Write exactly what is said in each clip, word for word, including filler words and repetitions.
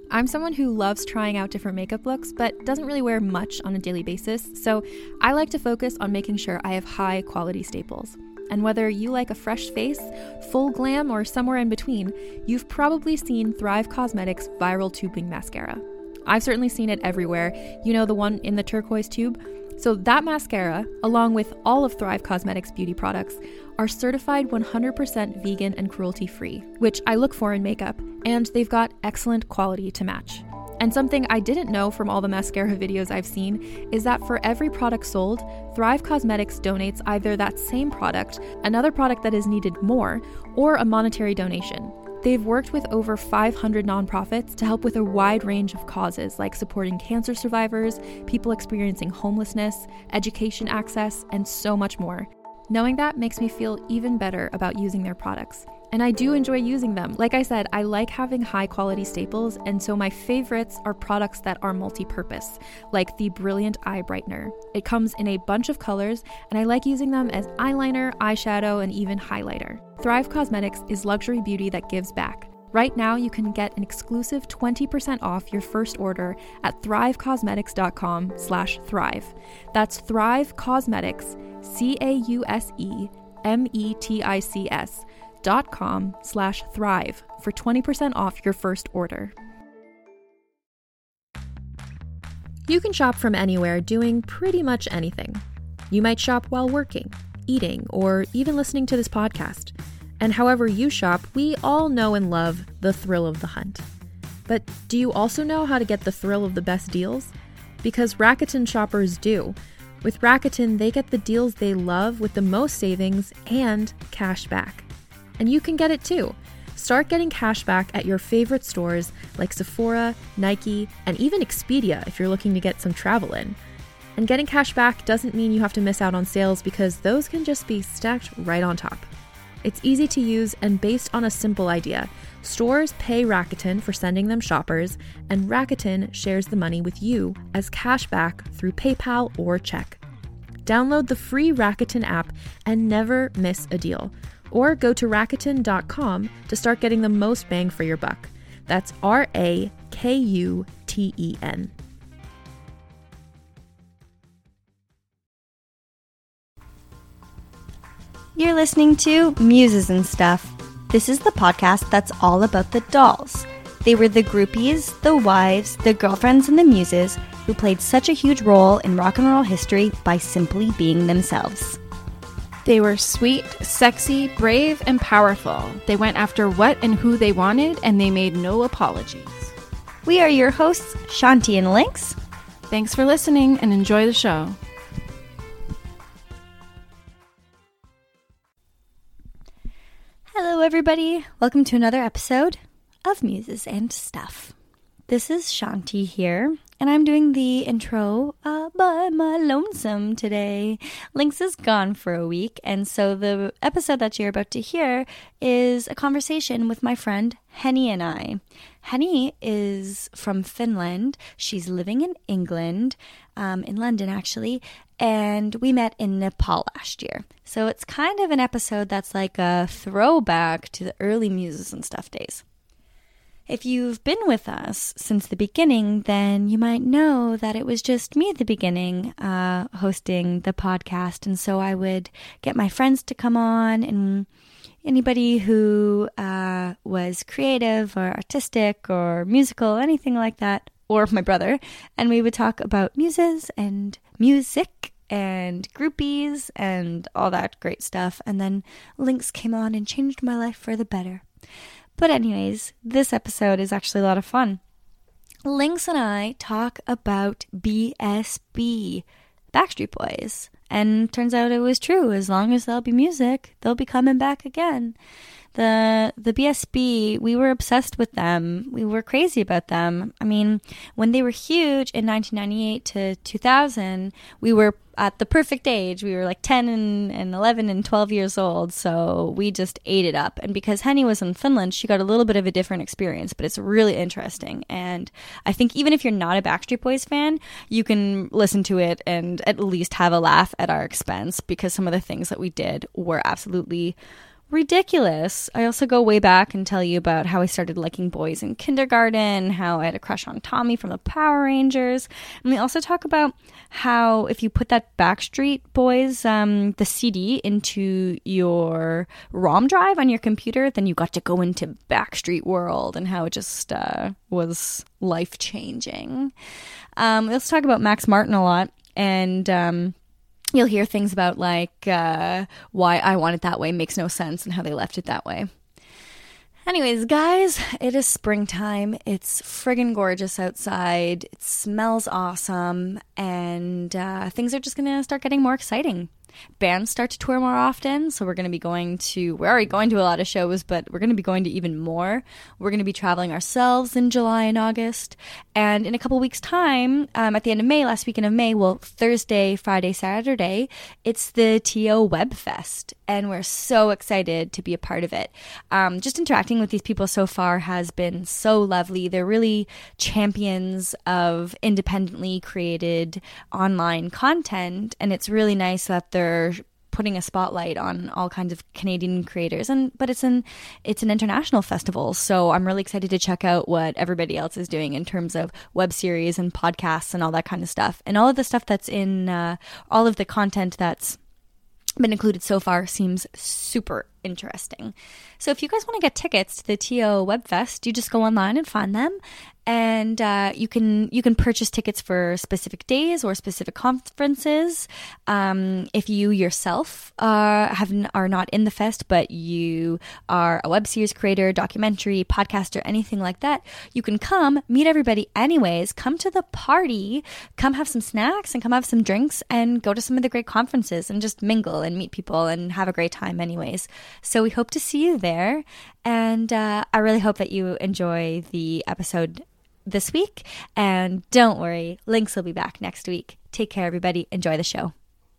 I'm someone who loves trying out different makeup looks, but doesn't really wear much on a daily basis, so I like to focus on making sure I have high quality staples. And whether you like a fresh face, full glam, or somewhere in between, you've probably seen Thrive Causemetics Viral Tubing Mascara. I've certainly seen it everywhere. You know, the one in the turquoise tube? So that mascara, along with all of Thrive Causemetics beauty products, are certified one hundred percent vegan and cruelty-free, which I look for in makeup, and they've got excellent quality to match. And something I didn't know from all the mascara videos I've seen is that for every product sold, Thrive Causemetics donates either that same product, another product that is needed more, or a monetary donation. They've worked with over five hundred nonprofits to help with a wide range of causes like supporting cancer survivors, people experiencing homelessness, education access, and so much more. Knowing that makes me feel even better about using their products. And I do enjoy using them. Like I said, I like having high quality staples, and so my favorites are products that are multi-purpose, like the Brilliant Eye Brightener. It comes in a bunch of colors, and I like using them as eyeliner, eyeshadow, and even highlighter. Thrive Causemetics is luxury beauty that gives back. Right now, you can get an exclusive twenty percent off your first order at thrivecausemetics.com slash thrive. That's Thrive Causemetics, C A U S E M E T I C S dot com slash thrive for twenty percent off your first order. You can shop from anywhere doing pretty much anything. You might shop while working, eating, or even listening to this podcast. And however you shop, we all know and love the thrill of the hunt. But do you also know how to get the thrill of the best deals? Because Rakuten shoppers do. With Rakuten, they get the deals they love with the most savings and cash back. And you can get it too. Start getting cash back at your favorite stores like Sephora, Nike, and even Expedia if you're looking to get some travel in. And getting cash back doesn't mean you have to miss out on sales because those can just be stacked right on top. It's easy to use and based on a simple idea. Stores pay Rakuten for sending them shoppers, and Rakuten shares the money with you as cash back through PayPal or check. Download the free Rakuten app and never miss a deal. Or go to Rakuten dot com to start getting the most bang for your buck. That's R A K U T E N. You're listening to Muses and Stuff. This is the podcast that's all about the dolls. They were the groupies, the wives, the girlfriends, and the muses who played such a huge role in rock and roll history by simply being themselves. They were sweet, sexy, brave, and powerful. They went after what and who they wanted, and they made no apologies. We are your hosts, Shanti and Lynx. Thanks for listening and enjoy the show. Hello, everybody. Welcome to another episode of Muses and Stuff. This is Shanti here, and I'm doing the intro uh, by my lonesome today. Lynx is gone for a week, and so the episode that you're about to hear is a conversation with my friend Henny and I. Henny is from Finland. She's living in England, um, in London actually, and we met in Nepal last year. So it's kind of an episode that's like a throwback to the early Muses and Stuff days. If you've been with us since the beginning, then you might know that it was just me at the beginning uh, hosting the podcast. And so I would get my friends to come on and anybody who uh, was creative or artistic or musical, anything like that, or my brother. And we would talk about muses and music and groupies and all that great stuff. And then Lynx came on and changed my life for the better. But anyways, this episode is actually a lot of fun. Lynx and I talk about B S B, Backstreet Boys. And turns out it was true. As long as there'll be music, they'll be coming back again. The the B S B, we were obsessed with them. We were crazy about them. I mean, when they were huge in nineteen ninety-eight to two thousand, we were at the perfect age. We were like ten and, and eleven and twelve years old, so we just ate it up. And because Henny was in Finland, she got a little bit of a different experience, but it's really interesting. And I think even if you're not a Backstreet Boys fan, you can listen to it and at least have a laugh at our expense, because some of the things that we did were absolutely ridiculous. I also go way back and tell you about how I started liking boys in kindergarten, how I had a crush on Tommy from the Power Rangers. And we also talk about how if you put that Backstreet Boys, um, the C D, into your ROM drive on your computer, then you got to go into Backstreet World, and how it just uh, was life-changing. Um, let's talk about Max Martin a lot, and um, you'll hear things about like uh, why I Want It That Way makes no sense and how they left it that way. Anyways, guys, it is springtime. It's friggin' gorgeous outside. It smells awesome. And uh, things are just going to start getting more exciting. Bands start to tour more often, so we're going to be going to, we're already going to a lot of shows, but we're going to be going to even more. We're going to be traveling ourselves in July and August, and in a couple weeks' time, um, at the end of May, last weekend of May, well, Thursday, Friday, Saturday, it's the T O Web Fest, and we're so excited to be a part of it. Um, just interacting with these people so far has been so lovely. They're really champions of independently created online content, and it's really nice that they're putting a spotlight on all kinds of Canadian creators, and but it's an it's an international festival, so I'm really excited to check out what everybody else is doing in terms of web series and podcasts and all that kind of stuff, and all of the stuff that's in uh, all of the content that's been included so far seems super interesting. So if you guys want to get tickets to the T O Web Fest, you just go online and find them, and uh, you can you can purchase tickets for specific days or specific conferences. Um, if you yourself uh, have are not in the fest, but you are a web series creator, documentary, podcaster, anything like that, you can come meet everybody anyways. Come to the party, come have some snacks, and come have some drinks, and go to some of the great conferences and just mingle and meet people and have a great time anyways. So we hope to see you there, and uh, I really hope that you enjoy the episode this week, and don't worry, Lynx will be back next week. Take care, everybody. Enjoy the show.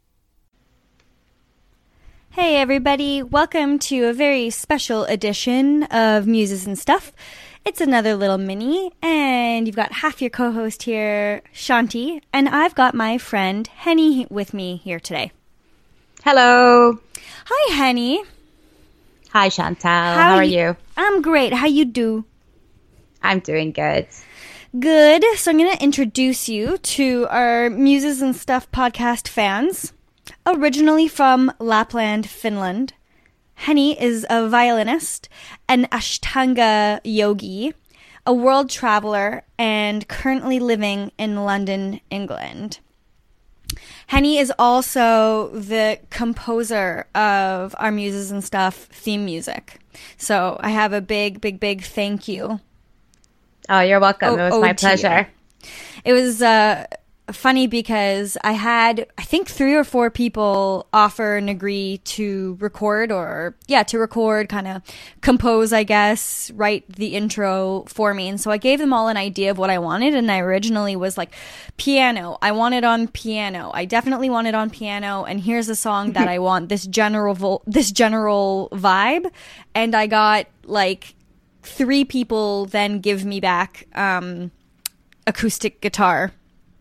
Hey, everybody. Welcome to a very special edition of Muses and Stuff. It's another little mini, and you've got half your co-host here, Shanti, and I've got my friend Henny with me here today. Hello. Hi, Henny. Hi, Chantal. How, How are you, you? I'm great. How you do? I'm doing good. Good. So I'm going to introduce you to our Muses and Stuff podcast fans. Originally from Lapland, Finland, Henny is a violinist, an Ashtanga yogi, a world traveler, and currently living in London, England. Henny is also the composer of our Muses and Stuff theme music. So I have a big, big, big thank you. Oh, you're welcome. Oh, it was oh my dear. pleasure. It was uh, funny because I had, I think, three or four people offer and agree to record or, yeah, to record, kind of compose, I guess, write the intro for me. And so I gave them all an idea of what I wanted. And I originally was like, piano. I want it on piano. I definitely want it on piano. And here's a song that I want, this general, vo- this general vibe. And I got like three people then give me back um, acoustic guitar.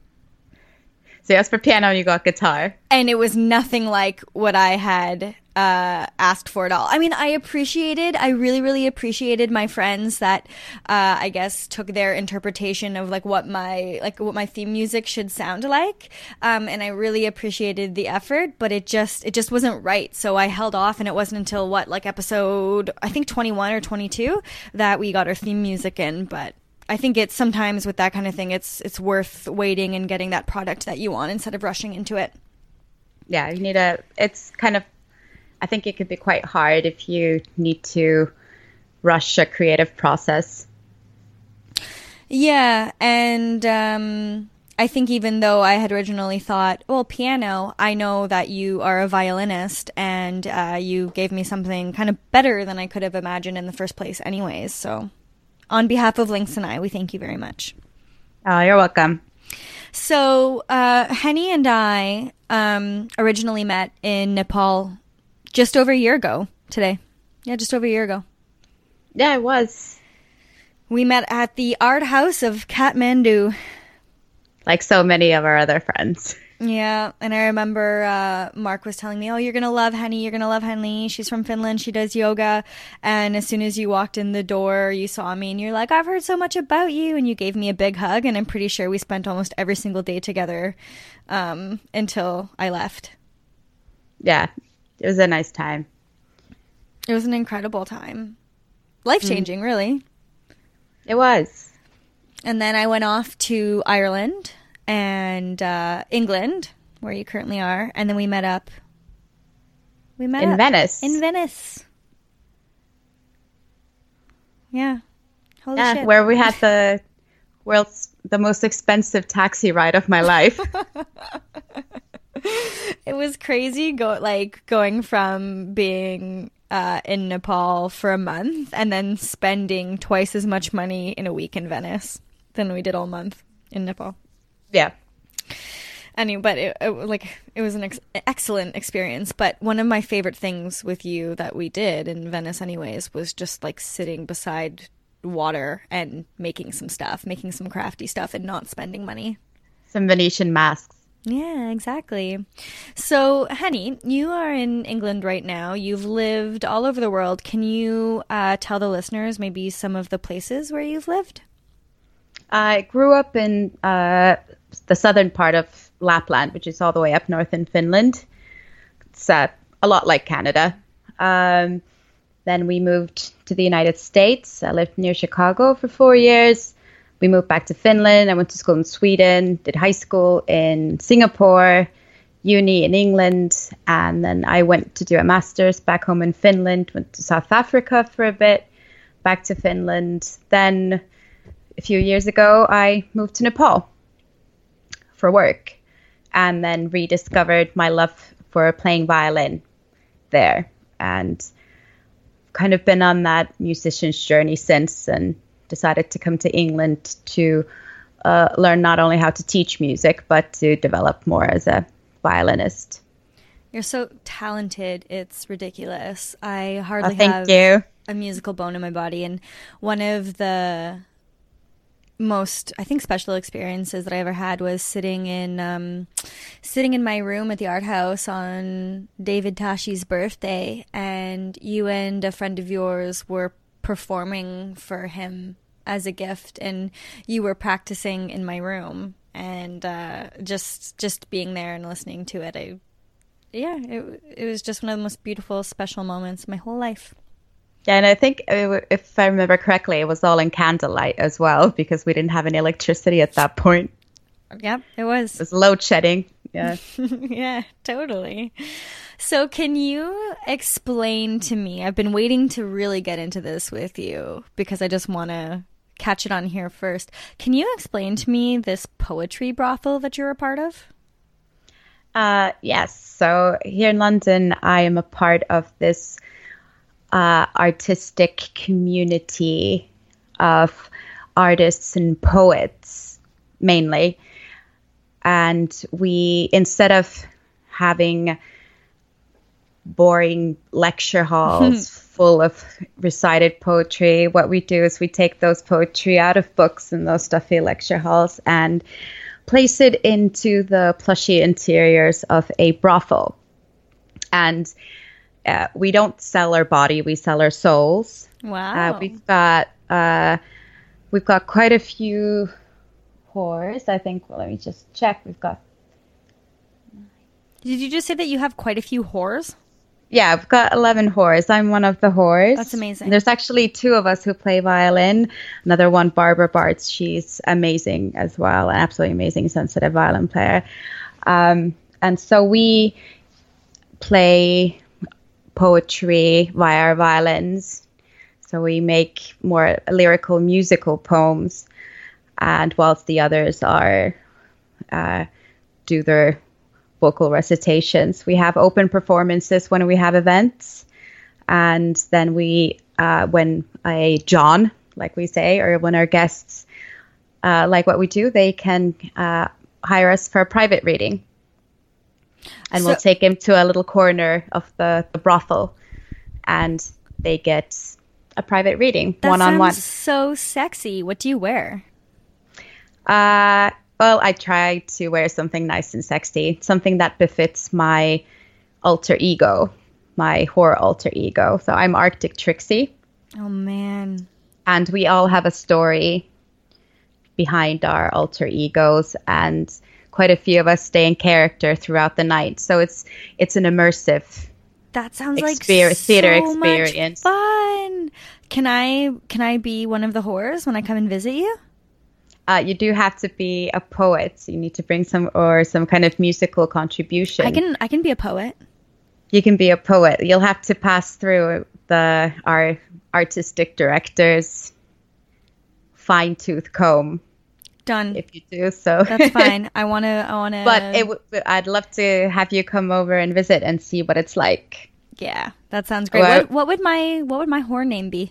So you asked for piano and you got guitar. And it was nothing like what I had uh, asked for at all. I mean, I appreciated, I really, really appreciated my friends that uh, I guess took their interpretation of like what my, like what my theme music should sound like. Um, and I really appreciated the effort, but it just, it just wasn't right. So I held off, and it wasn't until what, like episode, I think twenty-one or twenty-two that we got our theme music in, but I think it's sometimes with that kind of thing, it's it's worth waiting and getting that product that you want instead of rushing into it. Yeah, you need a, it's kind of, I think it could be quite hard if you need to rush a creative process. Yeah, and um, I think even though I had originally thought, well, piano, I know that you are a violinist, and uh, you gave me something kind of better than I could have imagined in the first place anyways, so on behalf of Lynx and I, we thank you very much. Oh, you're welcome. So, uh, Henny and I um, originally met in Nepal just over a year ago today. Yeah, just over a year ago. Yeah, it was. We met at the art house of Kathmandu. Like so many of our other friends. Yeah, and I remember uh, Mark was telling me, oh, you're going to love Henny, you're going to love Henny. She's from Finland, she does yoga. And as soon as you walked in the door, you saw me and you're like, I've heard so much about you. And you gave me a big hug, and I'm pretty sure we spent almost every single day together um, until I left. Yeah, it was a nice time. It was an incredible time. Life-changing, mm. really. It was. And then I went off to Ireland and uh, England, where you currently are, and then we met up. We met in up. Venice. In Venice. Yeah. Holy yeah, shit. Where we had the world's the most expensive taxi ride of my life. It was crazy, go like going from being uh, in Nepal for a month and then spending twice as much money in a week in Venice than we did all month in Nepal. Yeah. Anyway, but it, it like it was an ex- excellent experience. But one of my favorite things with you that we did in Venice, anyways, was just like sitting beside water and making some stuff, making some crafty stuff, and not spending money. Some Venetian masks. Yeah, exactly. So, Henny, you are in England right now. You've lived all over the world. Can you uh, tell the listeners maybe some of the places where you've lived? I grew up in uh, the southern part of Lapland, which is all the way up north in Finland. It's uh, a lot like Canada. Um, then we moved to the United States. I lived near Chicago for four years. We moved back to Finland. I went to school in Sweden, did high school in Singapore, uni in England, and then I went to do a master's back home in Finland, went to South Africa for a bit, back to Finland. Then a few years ago, I moved to Nepal for work, and then rediscovered my love for playing violin there, and kind of been on that musician's journey since, and decided to come to England to uh, learn not only how to teach music, but to develop more as a violinist. You're so talented. It's ridiculous. I hardly oh, thank have you. a musical bone in my body. And one of the most, I think, special experiences that I ever had was sitting in um, sitting in my room at the art house on David Tashi's birthday, and you and a friend of yours were performing for him as a gift, and you were practicing in my room, and uh, just just being there and listening to it, I yeah, it it was just one of the most beautiful, special moments of my whole life. Yeah, and I think if I remember correctly, it was all in candlelight as well, because we didn't have any electricity at that point. Yep, it was. It was load shedding. Yeah. Yeah, totally. So can you explain to me, I've been waiting to really get into this with you because I just want to catch it on here first. Can you explain to me this poetry brothel that you're a part of? Uh, yes. So here in London, I am a part of this uh, artistic community of artists and poets, mainly. And we, instead of having boring lecture halls full of recited poetry, what we do is we take those poetry out of books and those stuffy lecture halls and place it into the plushy interiors of a brothel. And uh, we don't sell our body, we sell our souls. Wow. Uh, we've got uh, we've got quite a few whores. I think, well, let me just check. We've got... Did you just say that you have quite a few whores? Yeah, I've got eleven whores. I'm one of the whores. That's amazing. There's actually two of us who play violin. Another one, Barbara Bartz. She's amazing as well. An absolutely amazing, sensitive violin player. Um, and so we play poetry via our violins. So we make more lyrical, musical poems. And whilst the others are uh, do their vocal recitations. We have open performances when we have events, and then we, uh, when a John, like we say, or when our guests uh, like what we do, they can uh, hire us for a private reading, and so, we'll take him to a little corner of the, the brothel, and they get a private reading, one on one. So sexy. What do you wear? Uh, well, I try to wear something nice and sexy, something that befits my alter ego, my horror alter ego. So I'm Arctic Trixie. Oh, man. And we all have a story behind our alter egos, and quite a few of us stay in character throughout the night. So it's it's an immersive That sounds like Exper- so theater experience. much fun. Can I can I be one of the horrors when I come and visit you? Uh, you do have to be a poet. So you need to bring some or some kind of musical contribution. I can I can be a poet. You can be a poet. You'll have to pass through the our artistic director's fine tooth comb. Done. If you do so, That's fine. I wanna I wanna. But it w- I'd love to have you come over and visit and see what it's like. Yeah, that sounds great. Well, what, what would my what would my horror name be?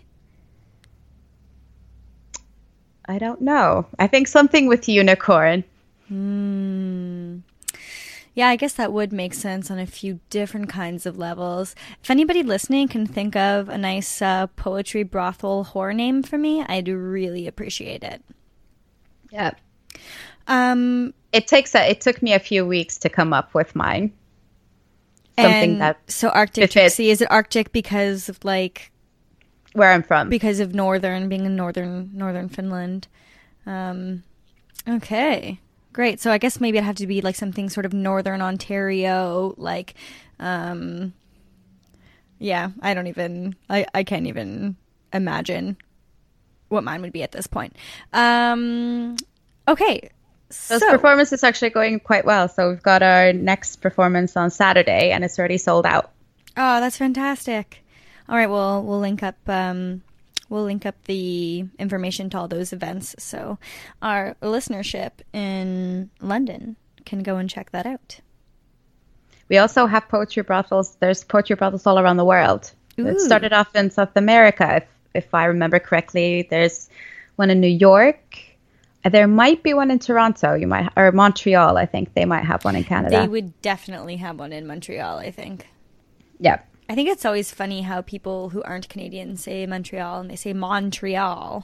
I don't know. I think something with unicorn. Hmm. Yeah, I guess that would make sense on a few different kinds of levels. If anybody listening can think of a nice uh, poetry brothel horror name for me, I'd really appreciate it. Yeah. Um, It takes a, it took me a few weeks to come up with mine. Something and that so Arctic fits Trixie, is it Arctic because of like where I'm from. because of northern being in northern northern Finland? Um, okay, great. So I guess maybe it'd have to be like something sort of northern Ontario, like, um, yeah. I don't even. I I can't even imagine what mine would be at this point. Um, okay. Those so, performances are actually going quite well. So we've got our next performance on Saturday, and it's already sold out. Oh, that's fantastic. All right, well, we'll link up um, we'll link up the information to all those events so our listenership in London can go and check that out. We also have poetry brothels. There's poetry brothels all around the world. Ooh. It started off in South America, if, if I remember correctly. There's one in New York. There might be one in Toronto. You might, or Montreal. I think they might have one in Canada. They would definitely have one in Montreal, I think. Yeah. I think it's always funny how people who aren't Canadian say Montreal and they say Montreal.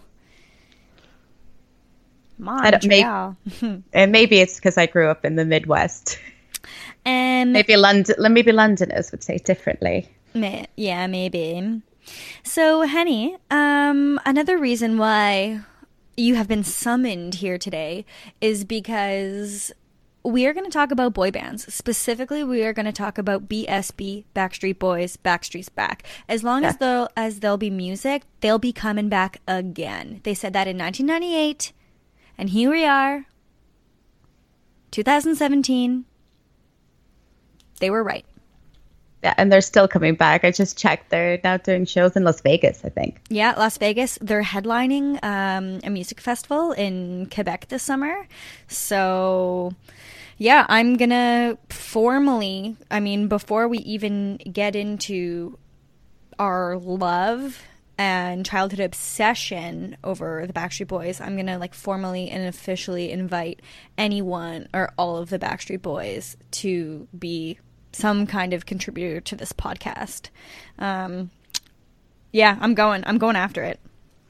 Montreal. And maybe it's because I grew up in the Midwest. Um, maybe London. Maybe Londoners would say it differently. May, yeah, maybe. So, Henny, um, another reason why you have been summoned here today is because we are going to talk about boy bands. Specifically, we are going to talk about B S B, Backstreet Boys, Backstreet's Back. As long yeah. as they'll as there'll be music, they'll be coming back again. They said that in nineteen ninety-eight, and here we are, two thousand seventeen. They were right. Yeah, and they're still coming back. I just checked. They're now doing shows in Las Vegas, I think. Yeah, Las Vegas. They're headlining um, a music festival in Quebec this summer. So, yeah, I'm going to formally, I mean, before we even get into our love and childhood obsession over the Backstreet Boys, I'm going to, like, formally and officially invite anyone or all of the Backstreet Boys to be some kind of contributor to this podcast. Um, yeah, I'm going. I'm going after it.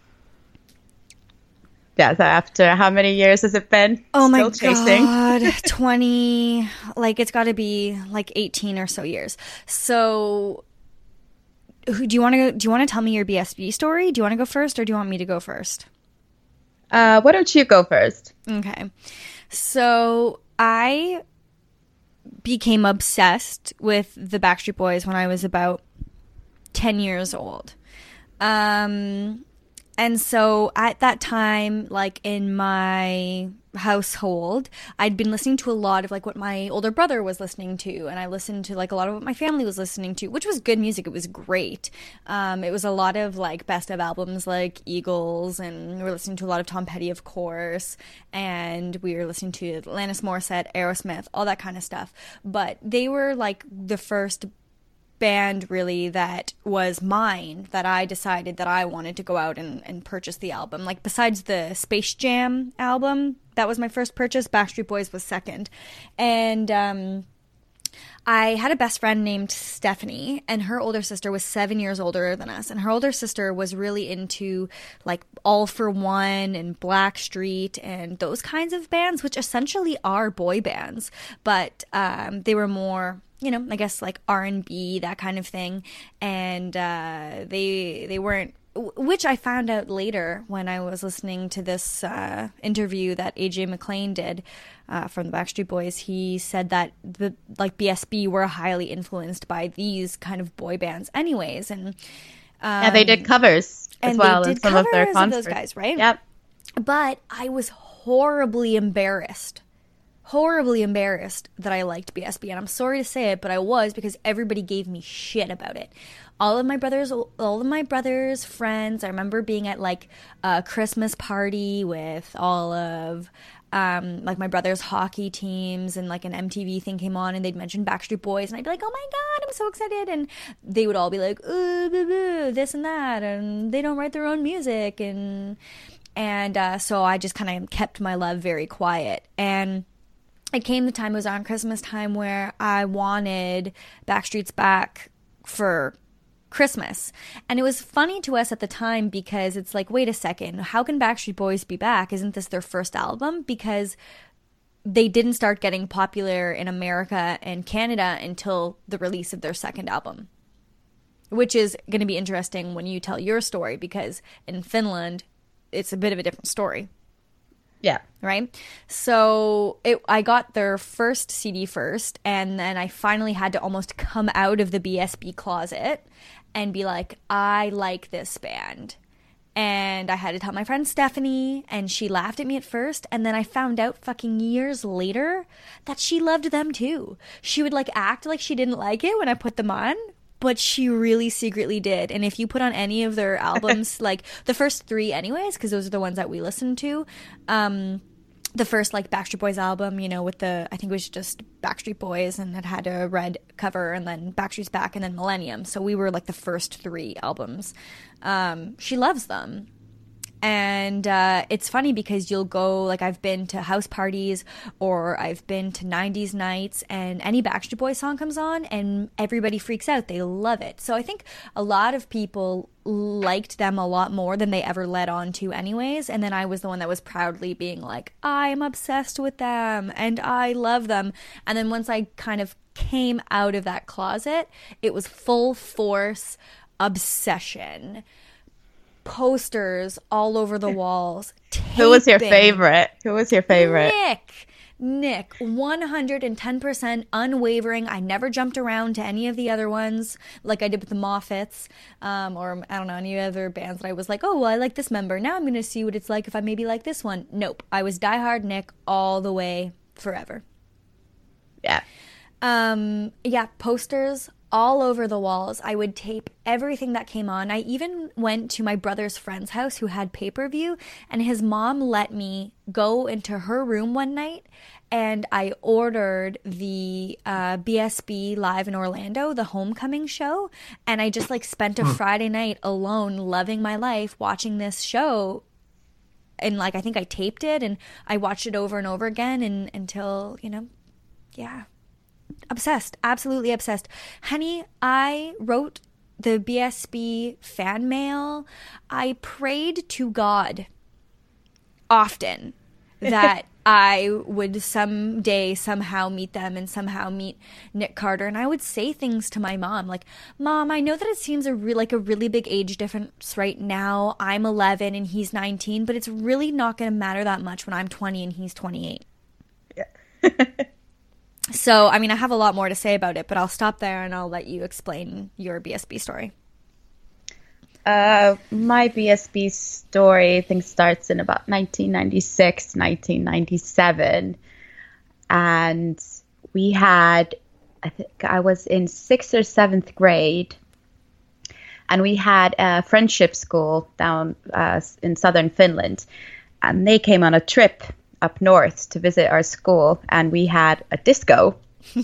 Yeah, so after how many years has it been? Oh Still my chasing? God, twenty, like it's got to be like eighteen or so years. So who, do you want to go? Do you want to tell me your B S B story? Do you want to go first or do you want me to go first? Uh, why don't you go first? Okay. So I became obsessed with the Backstreet Boys when I was about ten years old. Um, and so at that time, like in my household, I'd been listening to a lot of like what my older brother was listening to, and I listened to like a lot of what my family was listening to, which was good music. It was great. Um, it was a lot of like best of albums like Eagles, and we were listening to a lot of Tom Petty, of course, and we were listening to Alanis Morissette, Aerosmith, all that kind of stuff. But they were like the first band really that was mine, that I decided that I wanted to go out and, and purchase the album. Like besides the Space Jam album, that was my first purchase. Backstreet Boys was second. And um, I had a best friend named Stephanie, and her older sister was seven years older than us. And her older sister was really into like All for One and Blackstreet and those kinds of bands, which essentially are boy bands. But um, they were more, you know, I guess like R and B, that kind of thing. And uh, they they weren't, which I found out later when I was listening to this uh, interview that A J McLean did uh, from the Backstreet Boys. He said that the like B S B were highly influenced by these kind of boy bands, anyways, and um, yeah, they did covers as and well they in did some of their covers concerts. those guys, right? Yep. But I was horribly embarrassed. horribly embarrassed that I liked B S B, and I'm sorry to say it, but I was, because everybody gave me shit about it. All of my brothers, all of my brothers' friends, I remember being at like a Christmas party with all of um, like my brother's hockey teams, and like an M T V thing came on and they'd mention Backstreet Boys, and I'd be like, oh my God, I'm so excited. And they would all be like, ooh, boo, boo, this and that, and they don't write their own music. And, and uh, so I just kind of kept my love very quiet. And it came the time, it was on Christmas time, where I wanted Backstreet's Back for Christmas. And it was funny to us at the time, because it's like, wait a second, how can Backstreet Boys be back? Isn't this their first album? Because they didn't start getting popular in America and Canada until the release of their second album, which is going to be interesting when you tell your story, because in Finland, it's a bit of a different story. Yeah. Right? So it, I got their first C D first, and then I finally had to almost come out of the B S B closet and be like, I like this band. And I had to tell my friend Stephanie, and she laughed at me at first, and then I found out fucking years later that she loved them too. She would like act like she didn't like it when I put them on, but she really secretly did. And if you put on any of their albums, like the first three anyways, because those are the ones that we listened to, um, the first like Backstreet Boys album, you know, with the, I think it was just Backstreet Boys, and it had a red cover, and then Backstreet's Back, and then Millennium. So we were like the first three albums. Um, she loves them. And uh, it's funny because you'll go, like I've been to house parties, or I've been to nineties nights, and any Backstreet Boys song comes on and everybody freaks out. They love it. So I think a lot of people liked them a lot more than they ever led on to anyways. And then I was the one that was proudly being like, I'm obsessed with them and I love them. And then once I kind of came out of that closet, it was full force obsession. Posters all over the walls. Taping. Who was your favorite? Who was your favorite? Nick. Nick. one hundred ten percent unwavering. I never jumped around to any of the other ones like I did with the Moffats, um, or I don't know, any other bands that I was like, oh, well, I like this member. Now I'm going to see what it's like if I maybe like this one. Nope. I was diehard Nick all the way forever. Yeah. Um, yeah, posters all over the walls. I would tape everything that came on. I even went to my brother's friend's house who had pay-per-view, and his mom let me go into her room one night, and I ordered the uh, B S B Live in Orlando, the homecoming show, and I just like spent a Friday night alone loving my life watching this show. And like I think I taped it and I watched it over and over again, and until, you know, yeah. Obsessed. Absolutely obsessed. Honey, I wrote the B S B fan mail. I prayed to God often that I would someday somehow meet them and somehow meet Nick Carter. And I would say things to my mom like, Mom, I know that it seems a re- like a really big age difference right now. I'm eleven and he's nineteen, but it's really not going to matter that much when I'm twenty and he's twenty-eight. Yeah. So, I mean, I have a lot more to say about it, but I'll stop there and I'll let you explain your B S B story. Uh, my B S B story, I think, starts in about nineteen ninety-six, nineteen ninety-seven. And we had, I think I was in sixth or seventh grade, and we had a friendship school down uh, in southern Finland. And they came on a trip up north to visit our school, and we had a disco.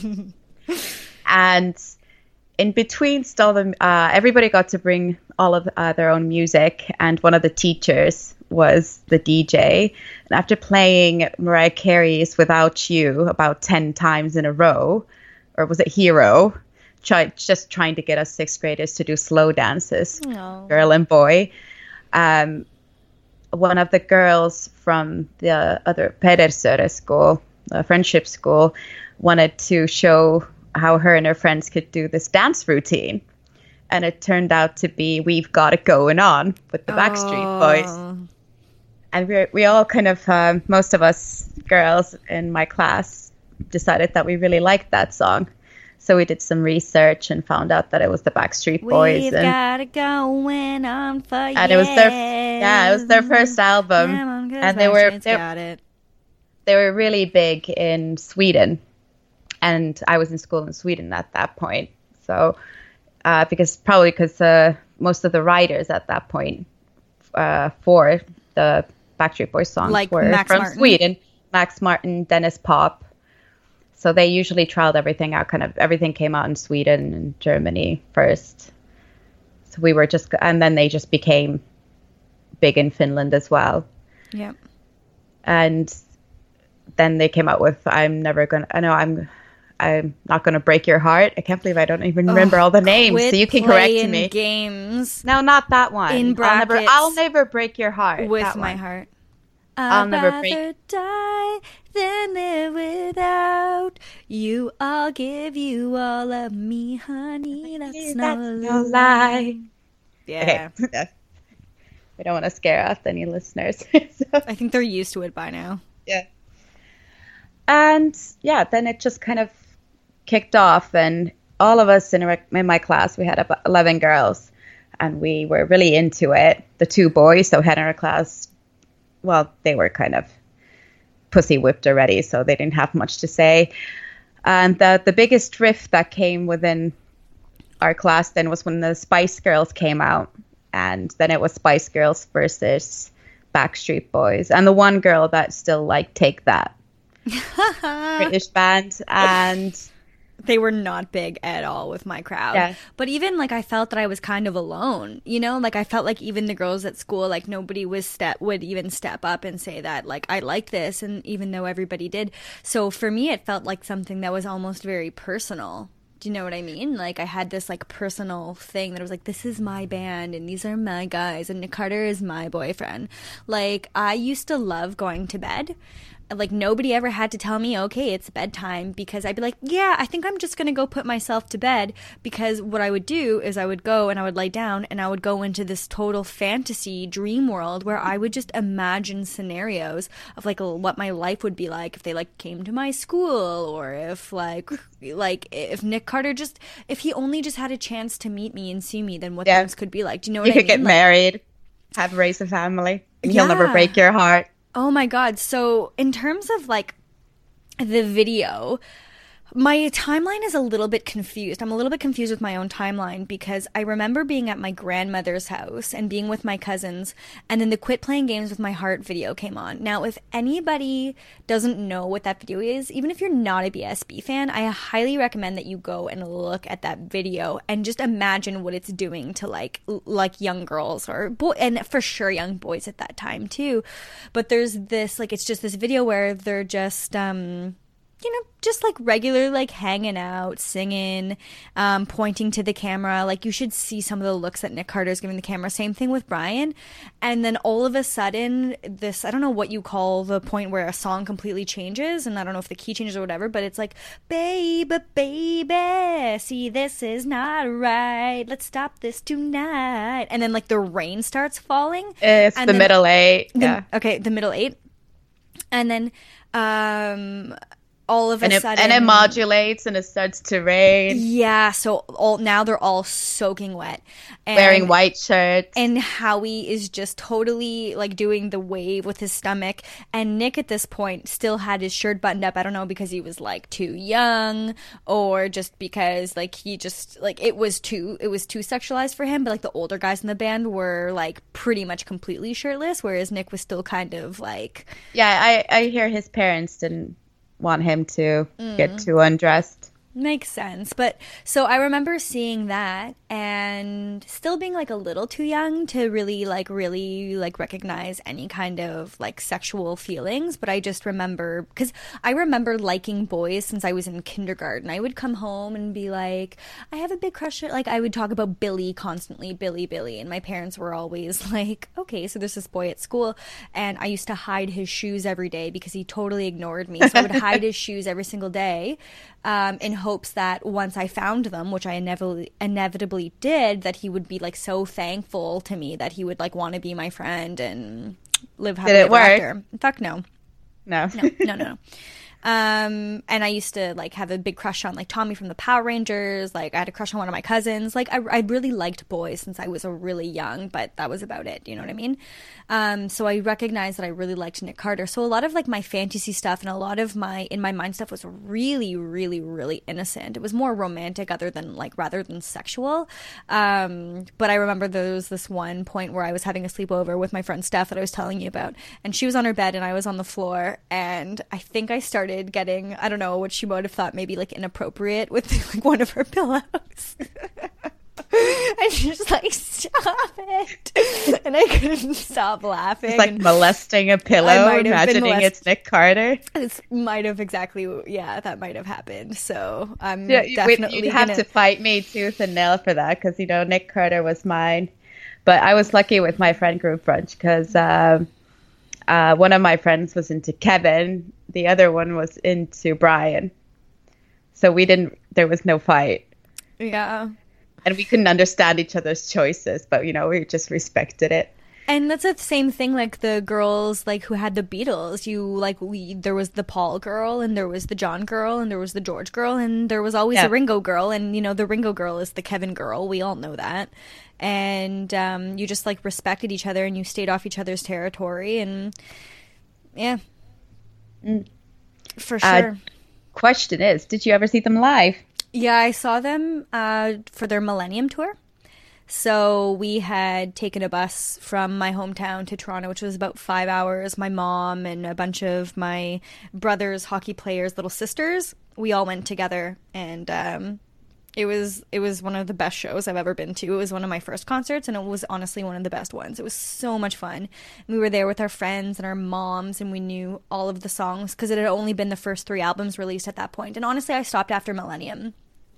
And in between all the, uh, everybody got to bring all of uh, their own music, and one of the teachers was the D J. And after playing Mariah Carey's Without You about ten times in a row, or was it Hero, try, just trying to get us sixth graders to do slow dances, No. girl and boy. Um, one of the girls from the other Pedersöre school, the friendship school, wanted to show how her and her friends could do this dance routine. And it turned out to be We've Got It Going On with the Backstreet Boys. And we we all kind of, um, most of us girls in my class decided that we really liked that song. So we did some research and found out that it was the Backstreet Boys. We've and, got it going on for and years. it was their, yeah, it was their first album. And they were, they, got it. they were really big in Sweden. And I was in school in Sweden at that point. So, uh, because probably because uh, most of the writers at that point uh, for the Backstreet Boys songs Like were Max from Martin. Sweden. Max Martin, Dennis Pop. So they usually trialed everything out. Kind of everything came out in Sweden and Germany first. So we were just, and then they just became big in Finland as well. Yep. And then they came out with "I'm Never Gonna." I know I'm. I'm not gonna break your heart. I can't believe I don't even remember all the names. Quit So you can correct playing me. games No, not that one. In I'll never, brackets. I'll never break your heart. with that my one. heart. I'll I'd never rather break- die than live without you. I'll give you all of me, honey. That's, That's no, no lie. Yeah. Okay. We don't want to scare off any listeners. So, I think they're used to it by now. yeah. And yeah, then it just kind of kicked off, and all of us in, our, in my class, we had about eleven girls, and we were really into it. The two boys that we had in our class, well, they were kind of pussy whipped already, so they didn't have much to say. And the the biggest rift that came within our class then was when the Spice Girls came out, and then it was Spice Girls versus Backstreet Boys, and the one girl that still liked Take That, British band, and They were not big at all with my crowd. Yeah. But even like I felt that I was kind of alone, you know, like I felt like even the girls at school, like nobody was step would even step up and say that like I like this, and even though everybody did. So for me it felt like something that was almost very personal. Do you know what I mean? Like I had this like personal thing that was like, this is my band and these are my guys and Nick Carter is my boyfriend. Like I used to love going to bed. Like nobody ever had to tell me, okay, it's bedtime, because I'd be like, yeah, I think I'm just going to go put myself to bed, because what I would do is I would go and I would lay down and I would go into this total fantasy dream world where I would just imagine scenarios of like what my life would be like if they like came to my school, or if like like if Nick Carter just if he only just had a chance to meet me and see me, then what Yeah. things could be like. Do you know what you I could mean? get Like, married, have raise a family, and he'll never Yeah. break your heart. oh my God. So in terms of like the video, my timeline is a little bit confused. I'm a little bit confused with my own timeline, because I remember being at my grandmother's house and being with my cousins, and then the Quit Playing Games with My Heart video came on. Now, if anybody doesn't know what that video is, even if you're not a B S B fan, I highly recommend that you go and look at that video and just imagine what it's doing to like l- like young girls, or boy, and for sure young boys at that time too. But there's this like it's just this video where they're just um you know, just like regular, like hanging out, singing, um, pointing to the camera. Like you should see some of the looks that Nick Carter's giving the camera. Same thing with Brian. And then all of a sudden, this, I don't know what you call the point where a song completely changes. And I don't know if the key changes or whatever, but it's like, baby, baby, see, this is not right. Let's stop this tonight. And then like the rain starts falling. It's And the then- middle eight. the- yeah. Okay, the middle eight. And then, um, all of a And it, sudden, and it modulates and it starts to rain. yeah. So all now they're all soaking wet, and, Wearing white shirts. and Howie is just totally like doing the wave with his stomach, and Nick at this point still had his shirt buttoned up. I don't know, because he was like too young, or just because like he just like it was too it was too sexualized for him. But like the older guys in the band were like pretty much completely shirtless, whereas Nick was still kind of like. yeah, I, I hear his parents didn't want him to Mm. get too undressed. Makes sense. But so I remember seeing that and still being like a little too young to really like really like recognize any kind of like sexual feelings. But I just remember, because I remember liking boys since I was in kindergarten. I would come home and be like, I have a big crush. Like I would talk about Billy constantly, Billy, Billy. And my parents were always like, okay, so there's this boy at school. And I used to hide his shoes every day because he totally ignored me. So I would hide his shoes every single day. Um, in hopes that once I found them, which I inevitably, inevitably did, that he would be like so thankful to me that he would like want to be my friend and live happily Did it ever work? after. Fuck no. No. No, no, no, no. Um, and I used to like have a big crush on like Tommy from the Power Rangers. Like I had a crush on one of my cousins. Like I, I really liked boys since I was a really young, but that was about it. You know what I mean? Um, so I recognized that I really liked Nick Carter. So a lot of like my fantasy stuff and a lot of my in my mind stuff was really, really, really innocent. It was more romantic, other than like rather than sexual. Um, but I remember there was this one point where I was having a sleepover with my friend Steph that I was telling you about, and she was on her bed and I was on the floor, and I think I started getting, I don't know what she would have thought, maybe like inappropriate with like one of her pillows. And she's like, stop it. And I couldn't stop laughing. It's like and molesting a pillow, imagining it's Nick Carter. It might have exactly, yeah, that might have happened. So I'm Yeah, definitely you'd have gonna... to fight me tooth and nail for that, because, you know, Nick Carter was mine. But I was lucky with my friend group brunch, because um, uh, one of my friends was into Kevin. The other one was into Brian. So we didn't, there was no fight. Yeah. And we couldn't understand each other's choices, but, you know, we just respected it. And that's the same thing, like the girls like who had the Beatles. You like we there was the Paul girl, and there was the John girl, and there was the George girl, and there was always Yeah. a Ringo girl, and you know the Ringo girl is the Kevin girl. We all know that. And um, you just like respected each other, and you stayed off each other's territory, and yeah, Mm. for Uh, sure. Question is, did you ever see them live? Yeah, I saw them uh, for their Millennium Tour. So we had taken a bus from my hometown to Toronto, which was about five hours. My mom and a bunch of my brother's hockey players' little sisters, we all went together, and um, it was it was one of the best shows I've ever been to. It was one of my first concerts, and it was honestly one of the best ones. It was so much fun. We were there with our friends and our moms, and we knew all of the songs because it had only been the first three albums released at that point. And honestly, I stopped after Millennium.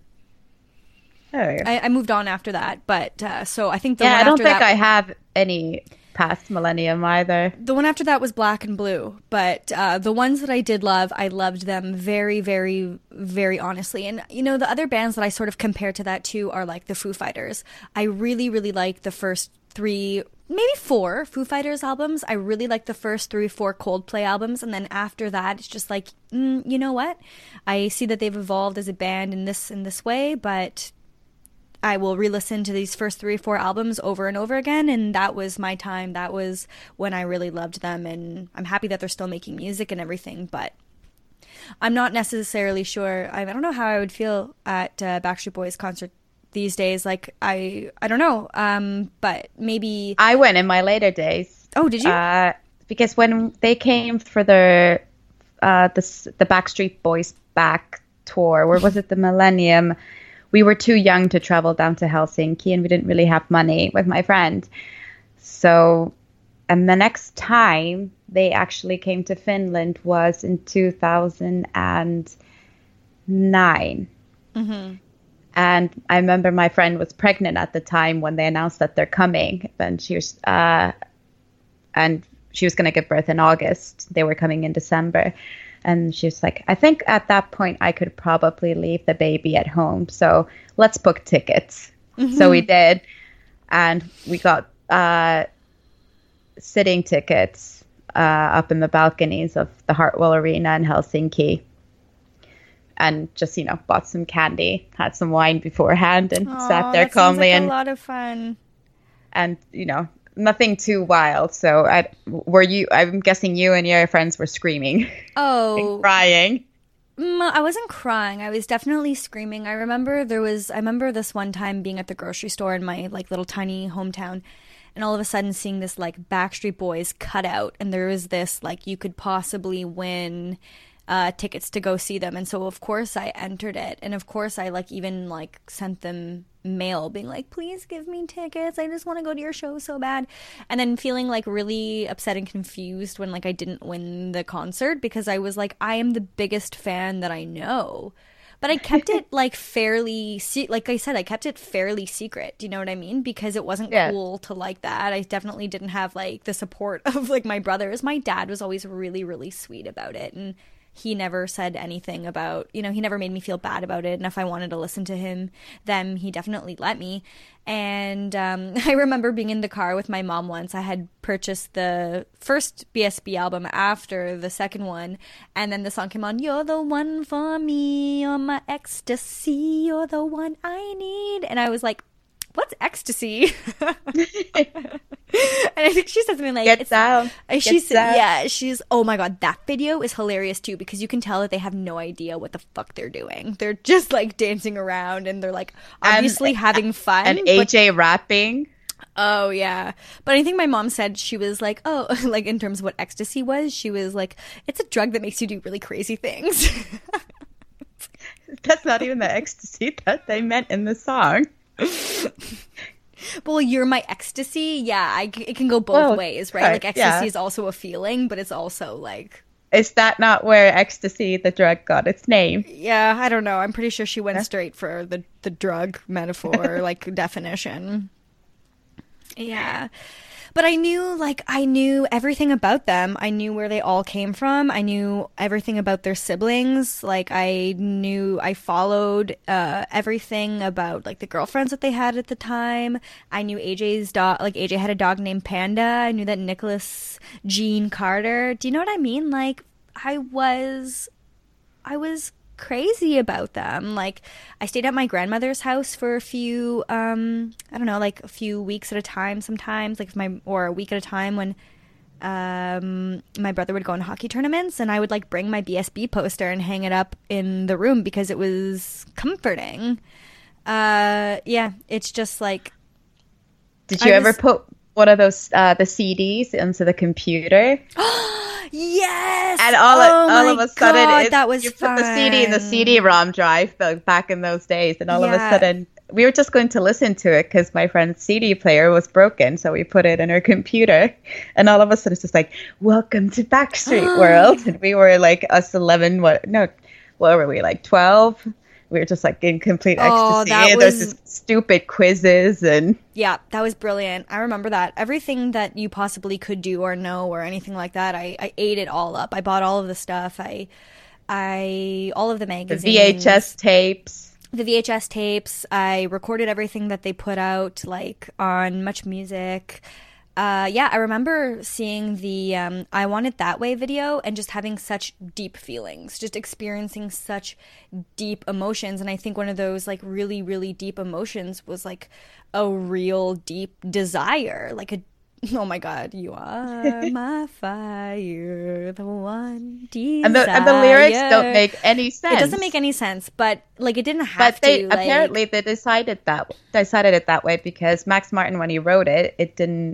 Oh, yeah. I, I moved on after that, but uh, so I think the yeah, one I don't after think that, I have any past Millennium either. the one after that was Black and Blue. But uh, the ones that I did love, I loved them very, very, very honestly. And you know, the other bands that I sort of compare to that too are like the Foo Fighters. I really, really like the first three, maybe four Foo Fighters albums. I really like the first three, four Coldplay albums, and then after that, it's just like, mm, you know what? I see that they've evolved as a band in this in this way, but I will re-listen to these first three or four albums over and over again, and that was my time. That was when I really loved them, and I'm happy that they're still making music and everything, but I'm not necessarily sure. I, I don't know how I would feel at uh, Backstreet Boys concert these days. Like, I I don't know, um, but maybe... I went in my later days. Oh, did you? Uh, because when they came for their uh, the the Backstreet Boys back tour, or was it the Millennium? We were too young to travel down to Helsinki, and we didn't really have money with my friend. So, and the next time they actually came to Finland was in two thousand nine. Mm-hmm. And I remember my friend was pregnant at the time when they announced that they're coming, and she was, uh, and she was going to give birth in August. They were coming in December. And she was like, I think at that point I could probably leave the baby at home. So let's book tickets. Mm-hmm. So we did. And we got uh, sitting tickets uh, up in the balconies of the Hartwell Arena in Helsinki. And just, you know, bought some candy, had some wine beforehand, and Aww, sat there that sounds calmly. like and a lot of fun. And, you know, nothing too wild. So I were you I'm guessing you and your friends were screaming. Oh, and crying. Mm, I wasn't crying. I was definitely screaming. I remember there was I remember this one time being at the grocery store in my like little tiny hometown, and all of a sudden seeing this like Backstreet Boys cutout, and there was this like you could possibly win uh, tickets to go see them. And so, of course, I entered it. And, of course, I, like, even, like, sent them mail being like, please give me tickets. I just want to go to your show so bad. And then feeling, like, really upset and confused when, like, I didn't win the concert because I was like, I am the biggest fan that I know. But I kept it, like, fairly, se- like I said, I kept it fairly secret. Do you know what I mean? Because it wasn't yeah. cool to like that. I definitely didn't have, like, the support of, like, my brothers. My dad was always really, really sweet about it. And he never said anything about, you know, he never made me feel bad about it. And if I wanted to listen to him, then he definitely let me. And um, I remember being in the car with my mom once. I had purchased the first B S B album after the second one. And then the song came on, you're the one for me, you're my ecstasy, you're the one I need. And I was like, what's ecstasy? And I think she said something like, Get down. She Get said, down. yeah, she's, oh my God, that video is hilarious too, because you can tell that they have no idea what the fuck they're doing. They're just like dancing around and they're like obviously and, having fun. And A J but, rapping. Oh, yeah. But I think my mom said she was like, oh, like in terms of what ecstasy was, she was like, it's a drug that makes you do really crazy things. That's not even the ecstasy that they meant in the song. Well, you're my ecstasy. Yeah, I, it can go both well, ways, right? right, Like ecstasy yeah. is also a feeling, but it's also like... Is that not where ecstasy, the drug, got its name? Yeah, I don't know. I'm pretty sure she went yeah. straight for the, the drug metaphor, like, definition. Yeah. But I knew, like, I knew everything about them. I knew where they all came from. I knew everything about their siblings. Like, I knew, I followed uh, everything about, like, the girlfriends that they had at the time. I knew A J's dog, like, A J had a dog named Panda. I knew that Nicholas Jean Carter. Do you know what I mean? Like, I was, I was crazy about them. Like, I stayed at my grandmother's house for a few um I don't know, like a few weeks at a time sometimes, like my or a week at a time when um my brother would go on hockey tournaments, and I would like bring my B S B poster and hang it up in the room because it was comforting. Uh yeah, it's just like, did you I ever was... put one of those uh the C Ds into the computer? Yes! And all, oh all of a sudden, God, it's, that was you fun. put the C D in the C D ROM drive though, back in those days, and all yeah. of a sudden, we were just going to listen to it because my friend's C D player was broken, so we put it in her computer, and all of a sudden, it's just like, welcome to Backstreet World, and we were like us eleven, what, no, what were we, like twelve? We were just like in complete oh, ecstasy. That There's was... just stupid quizzes and yeah, that was brilliant. I remember that. Everything that you possibly could do or know or anything like that, I, I ate it all up. I bought all of the stuff. I, I all of the magazines, the V H S tapes, the V H S tapes. I recorded everything that they put out, like on Much Music. Uh, yeah, I remember seeing the um, I Want It That Way video and just having such deep feelings, just experiencing such deep emotions. And I think one of those like really, really deep emotions was like a real deep desire, like a, oh my God, you are my fire, the one desire. And the, and the lyrics don't make any sense. It doesn't make any sense, but like it didn't have but they, to. Like... Apparently they decided that decided it that way because Max Martin, when he wrote it, it didn't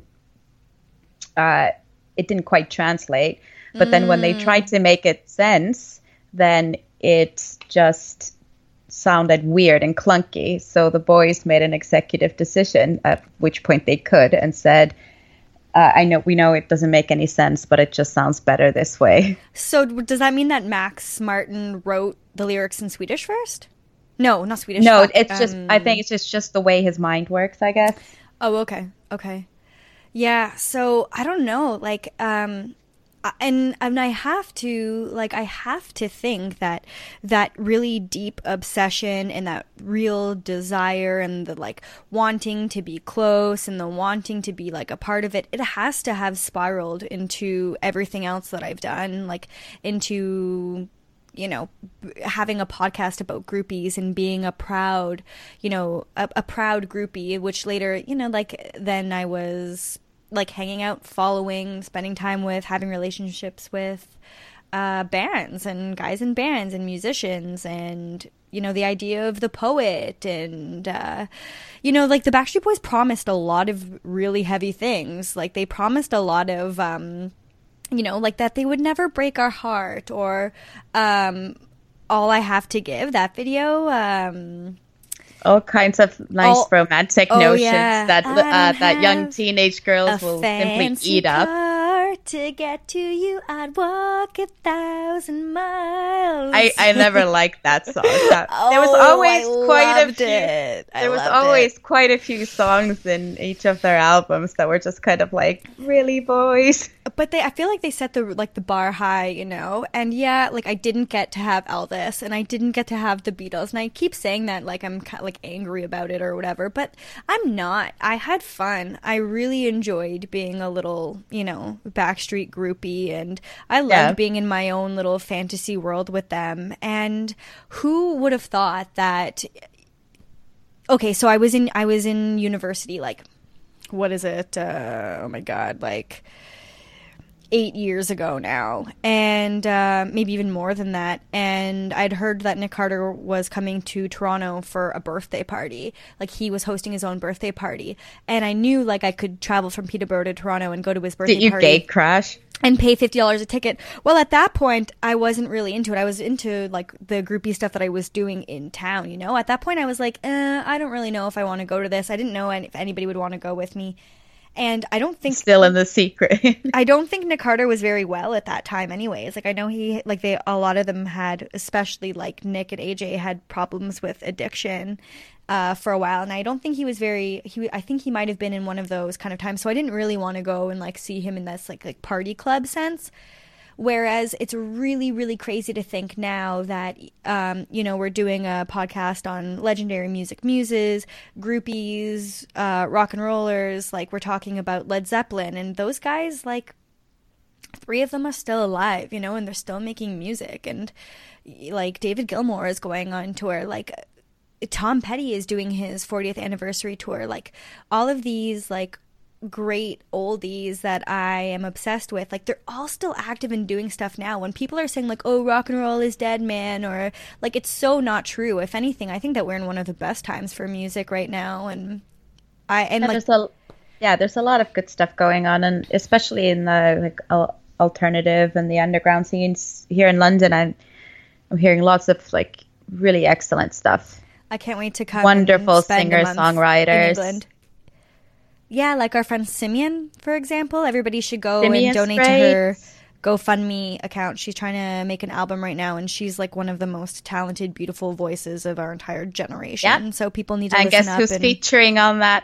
Uh, it didn't quite translate. But then when they tried to make it sense, then it just sounded weird and clunky. So the boys made an executive decision, at which point they could, and said, uh, I know we know it doesn't make any sense, but it just sounds better this way. So does that mean that Max Martin wrote the lyrics in Swedish first? No, not Swedish. No, fuck. it's um... just, I think it's just, just the way his mind works, I guess. Oh, okay. Okay. Yeah, so I don't know, like, um, and and I have to, like, I have to think that that really deep obsession and that real desire and the, like, wanting to be close and the wanting to be, like, a part of it, it has to have spiraled into everything else that I've done, like, into... you know, having a podcast about groupies and being a proud, you know, a, a proud groupie, which later, you know, like then I was like hanging out, following, spending time with, having relationships with uh, bands and guys in bands and musicians and, you know, the idea of the poet and, uh, you know, like the Backstreet Boys promised a lot of really heavy things. Like they promised a lot of, um, you know, like that they would never break our heart, or um, All I Have to Give, that video. Um, all kinds of nice all, romantic oh, notions yeah. that uh, that young teenage girls will simply eat up. To get to you, I'd walk a thousand miles. I, I never liked that song. That, oh, there was always I quite a few. It. There was always it. quite a few songs in each of their albums that were just kind of like, really, boys. But they, I feel like they set the like the bar high, you know. And yeah, like I didn't get to have Elvis, and I didn't get to have the Beatles, and I keep saying that like I'm kind of like angry about it or whatever. But I'm not. I had fun. I really enjoyed being a little, you know, Backstreet groupie, and I loved yeah. being in my own little fantasy world with them. And who would have thought that? Okay, so I was in I was in university, like, what is it? Uh, oh my God, like eight years ago now, and uh, maybe even more than that. And I'd heard that Nick Carter was coming to Toronto for a birthday party. Like, he was hosting his own birthday party, and I knew like I could travel from Peterborough to Toronto and go to his birthday party. Did you party. gate crash? And pay fifty dollars a ticket. Well, at that point, I wasn't really into it. I was into, like, the groupie stuff that I was doing in town, you know? At that point, I was like, eh, I don't really know if I want to go to this. I didn't know if anybody would want to go with me. And I don't think... Still in the secret. I don't think Nick Carter was very well at that time anyways. Like, I know he... Like, they... A lot of them had, especially, like, Nick and A J had problems with addiction uh, for a while. And I don't think he was very... He, I think he might have been in one of those kind of times. So I didn't really want to go and, like, see him in this, like, like party club sense. Whereas it's really, really crazy to think now that, um, you know, we're doing a podcast on legendary music muses, groupies, uh, rock and rollers. Like, we're talking about Led Zeppelin. And those guys, like, three of them are still alive, you know, and they're still making music. And, like, David Gilmour is going on tour. Like, Tom Petty is doing his fortieth anniversary tour. Like, all of these, like, great oldies that I am obsessed with, like, they're all still active and doing stuff now. When people are saying, like, oh, rock and roll is dead, man, or, like, it's so not true. If anything, I think that we're in one of the best times for music right now. And I and yeah, like there's a, yeah there's a lot of good stuff going on, and especially in the like al- alternative and the underground scenes here in London. I'm, I'm hearing lots of, like, really excellent stuff. I can't wait to come. Wonderful singer-songwriters. Yeah, like our friend Simeon, for example. Everybody should go Simeon's and donate great. to her GoFundMe account. She's trying to make an album right now, and she's like one of the most talented, beautiful voices of our entire generation. Yep. So people need to and listen guess up. who's and... featuring on that?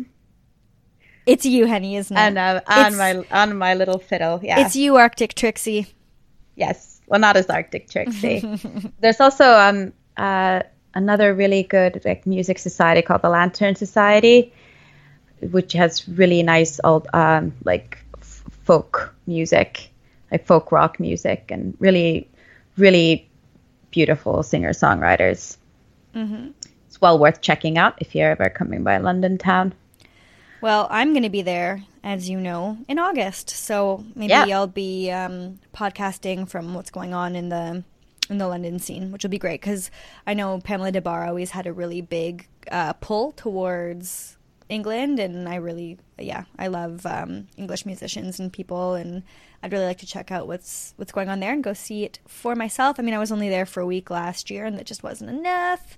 It's you, Henny, isn't it? And uh, on my on my little fiddle, yeah. It's you, Arctic Trixie. Yes, well, not as Arctic Trixie. There's also um uh another really good, like, music society called the Lantern Society, which has really nice old um like f- folk music, like folk rock music, and really really beautiful singer songwriters. Mm-hmm. It's well worth checking out if you're ever coming by London town. Well, I'm going to be there, as you know, in August, so maybe yeah. I'll be um podcasting from what's going on in the in the London scene, which will be great, because I know Pamela Des Barres always had a really big uh pull towards England, and I really, yeah, I love um, English musicians and people, and I'd really like to check out what's what's going on there and go see it for myself. I mean, I was only there for a week last year, and that just wasn't enough.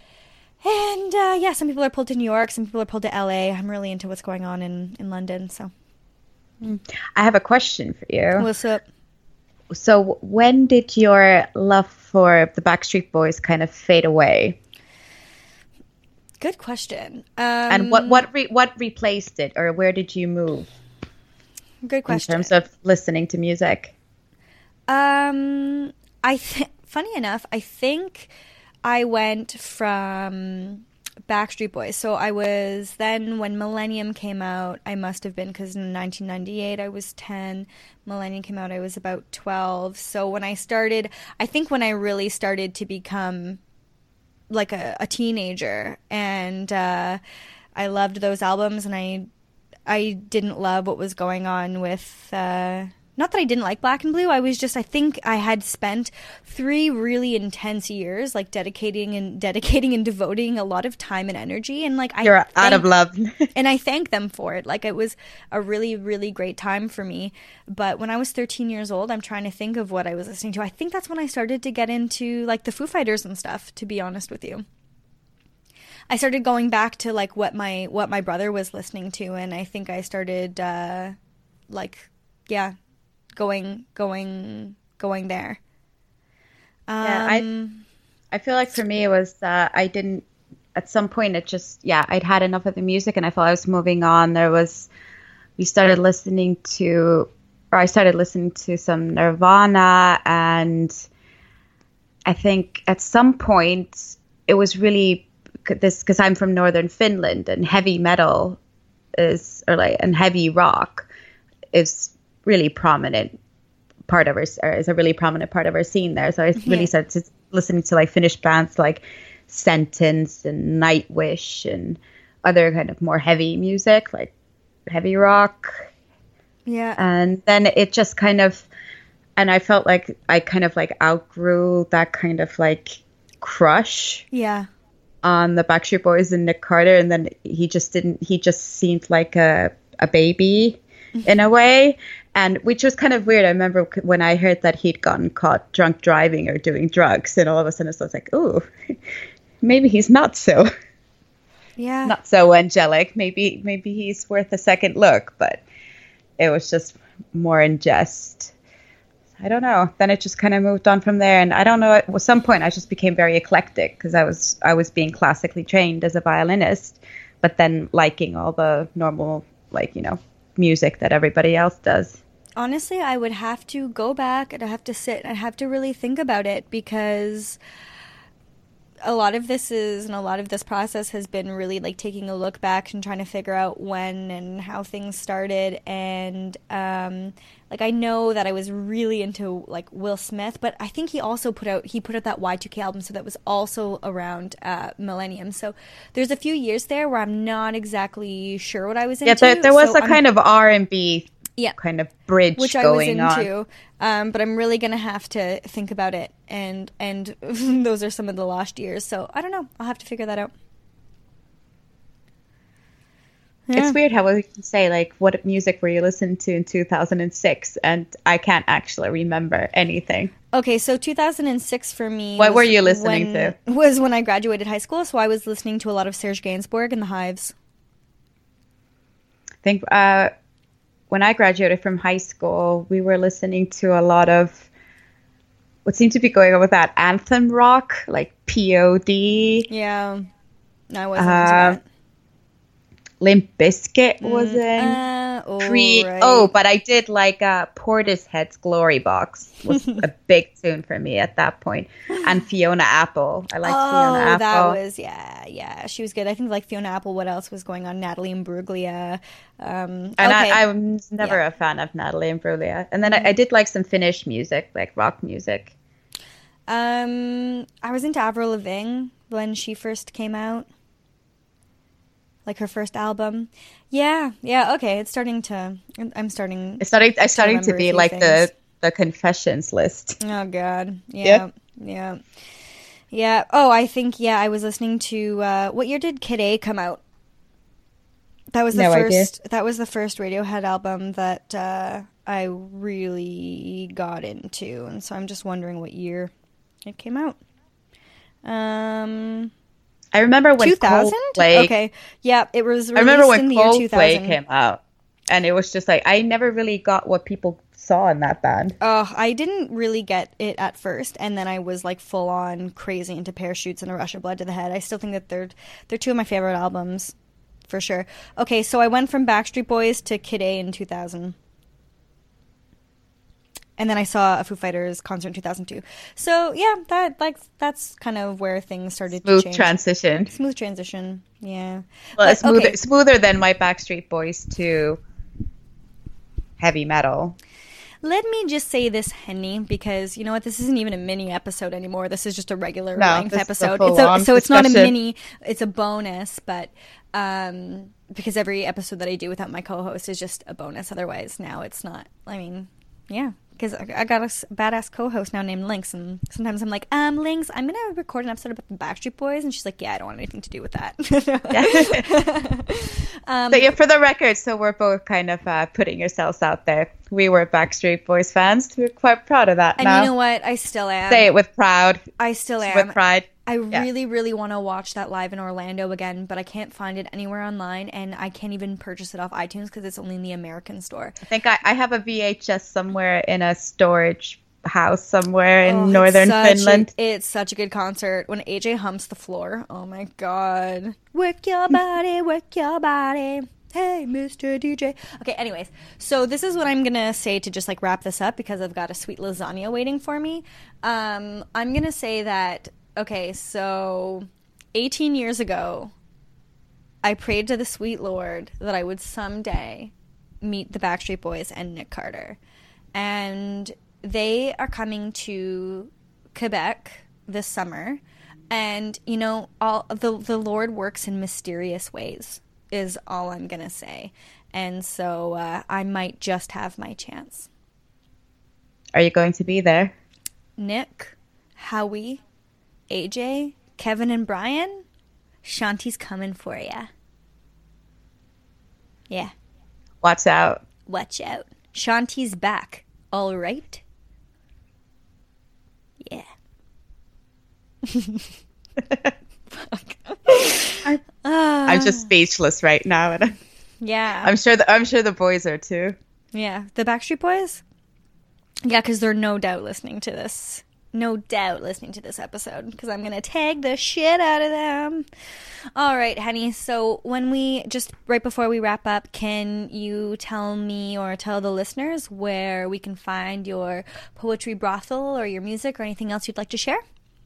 And uh, yeah, some people are pulled to New York, some people are pulled to L A. I'm really into what's going on in, in London. So, I have a question for you. What's up? So, when did your love for the Backstreet Boys kind of fade away? Good question. Um, and what what re- what replaced it, or where did you move? Good question. In terms of listening to music. Um, I th- funny enough, I think I went from Backstreet Boys. So I was then when Millennium came out. I must have been, because in nineteen ninety-eight I was ten. Millennium came out, I was about twelve. So when I started, I think when I really started to become like a, a teenager, and uh, I loved those albums, and I I didn't love what was going on with uh, not that I didn't like Black and Blue. I was just, I think I had spent three really intense years, like dedicating and dedicating and devoting a lot of time and energy. And like, I You're out thank- of love. and I thank them for it. Like, it was a really, really great time for me. But when I was thirteen years old, I'm trying to think of what I was listening to. I think that's when I started to get into like the Foo Fighters and stuff, to be honest with you. I started going back to like what my what my brother was listening to, and I think I started uh, like yeah, going going going there. Um, Yeah, I I feel like for me it was uh, I didn't at some point it just yeah I'd had enough of the music and I felt I was moving on. There was we started listening to or I started listening to some Nirvana, and I think at some point it was really this because I'm from northern Finland, and heavy metal is or like and heavy rock is really prominent part of our or is a really prominent part of our scene there. So I really started to listening to like Finnish bands like Sentence and Nightwish and other kind of more heavy music like heavy rock. Yeah. And then it just kind of and I felt like I kind of like outgrew that kind of like crush. Yeah. On the Backstreet Boys and Nick Carter, and then he just didn't he just seemed like a a baby in a way, and which was kind of weird. I remember when I heard that he'd gotten caught drunk driving or doing drugs, and all of a sudden I was like, oh, maybe he's not so Yeah. not so angelic. Maybe maybe he's worth a second look. But it was just more in jest. I don't know. Then it just kind of moved on from there. And I don't know, at some point I just became very eclectic because I was I was being classically trained as a violinist, but then liking all the normal, like, you know, music that everybody else does. Honestly, I would have to go back and I have to sit and I have to really think about it, because a lot of this is, and a lot of this process has been really like taking a look back and trying to figure out when and how things started. And um, like, I know that I was really into like Will Smith, but I think he also put out, he put out that Y two K album. So that was also around uh, Millennium. So there's a few years there where I'm not exactly sure what I was into. Yeah, there, there was so a I'm, kind of R and B yeah, kind of bridge which I going was on. into. Um, but I'm really going to have to think about it. And and those are some of the lost years. So I don't know. I'll have to figure that out. Yeah. It's weird how we can say, like, what music were you listening to in two thousand six? And I can't actually remember anything. Okay, so two thousand six for me. What was were you listening when, to? Was when I graduated high school. So I was listening to a lot of Serge Gainsbourg and the Hives. I think uh, when I graduated from high school, we were listening to a lot of what seemed to be going on with that anthem rock, like P O D. Yeah. No, I wasn't Uh, into that. Limp Bizkit was in. Uh, oh, Creed. right. Oh, but I did like uh, Portishead's Glory Box was a big tune for me at that point. And Fiona Apple. I like Oh, Fiona Apple. that was, yeah, yeah. She was good. I think like Fiona Apple, what else was going on? Natalie Imbruglia. Um, And okay. I, I was never Yeah. a fan of Natalie Imbruglia. And then I, I did like some Finnish music, like rock music. Um, I was into Avril Lavigne when she first came out, like her first album. Yeah, yeah. Okay, it's starting to. I'm starting. It's starting. It's starting to remember a be few like things. the the confessions list. Oh God. Yeah. Yeah. Yeah. Oh, I think yeah. I was listening to. Uh, what year did Kid A come out? That was the No first. idea. That was the first Radiohead album that uh, I really got into, and so I'm just wondering what year it came out. Um, I remember when two thousand. Coldplay. Okay, yeah, it was. I remember released when in the year two Coldplay thousand. came out, and it was just like I never really got what people saw in that band. Oh, I didn't really get it at first, and then I was like full on crazy into Parachutes and A Rush of Blood to the Head. I still think that they're they're two of my favorite albums, for sure. Okay, so I went from Backstreet Boys to Kid A in two thousand. And then I saw a Foo Fighters concert in two thousand two. So yeah, that like that's kind of where things started Smooth to change. transition. Smooth transition, yeah. Well, But, it's smoother, okay. smoother than my Backstreet Boys to heavy metal. Let me just say this, Henny, because you know what? This isn't even a mini episode anymore. This is just a regular No, length this is a episode. It's full-on a, so it's not a discussion. mini. It's a bonus, but um, because every episode that I do without my co-host is just a bonus. Otherwise, now it's not. I mean, Yeah. Because I got a s- badass co-host now named Lynx, and sometimes I'm like, um, Lynx, I'm gonna record an episode about the Backstreet Boys, and she's like, yeah, I don't want anything to do with that. um, so yeah, for the record, so we're both kind of uh, putting yourselves out there. We were Backstreet Boys fans. We're quite proud of that. And now. You know what? I still am. Say it with proud. I still am. With pride. I yeah. really, really want to watch that live in Orlando again, but I can't find it anywhere online, and I can't even purchase it off iTunes because it's only in the American store. I think I, I have a V H S somewhere in a storage house somewhere in oh, northern it's Finland. A, it's such a good concert. When A J humps the floor, oh my god. Work your body, work your body. Hey, Mister D J. Okay, anyways, so this is what I'm going to say to just like wrap this up because I've got a sweet lasagna waiting for me. Um, I'm going to say that okay, so eighteen years ago, I prayed to the sweet Lord that I would someday meet the Backstreet Boys and Nick Carter. And they are coming to Quebec this summer. And, you know, all the, the Lord works in mysterious ways is all I'm going to say. And so uh, I might just have my chance. Are you going to be there? Nick, Howie, A J, Kevin, and Brian, Shanti's coming for ya. Yeah. Watch out. Watch out. Shanti's back. All right? Yeah. Fuck. I, I'm just speechless right now. And yeah. I'm sure the, I'm sure the boys are too. Yeah. The Backstreet Boys? Yeah, because they're no doubt listening to this. No doubt listening to this episode because I'm going to tag the shit out of them. All right, honey. So when we, just right before we wrap up, can you tell me or tell the listeners where we can find your poetry brothel or your music or anything else you'd like to share?